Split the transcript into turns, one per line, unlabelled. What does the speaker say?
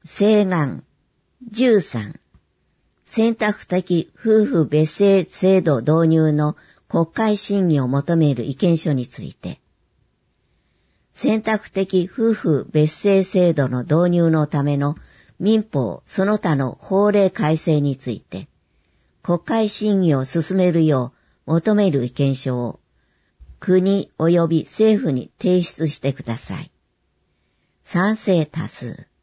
請願。13、選択的夫婦別姓制度導入の国会審議を求める意見書について、選択的夫婦別姓制度の導入のための民法その他の法令改正について、国会審議を進めるよう求める意見書を国及び政府に提出してください。賛成多数。